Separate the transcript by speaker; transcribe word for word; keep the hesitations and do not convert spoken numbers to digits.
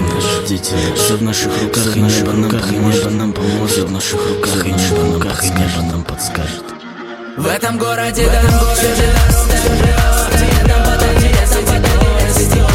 Speaker 1: наш, дети наши. Все в наших руках, и небо нам поможет, нам поможет. Все в наших руках, и небо нам подскажет, небо нам подскажет.
Speaker 2: В этом городе дорог, все же дорог, все же дорог. Тебе там подойти, если тебе не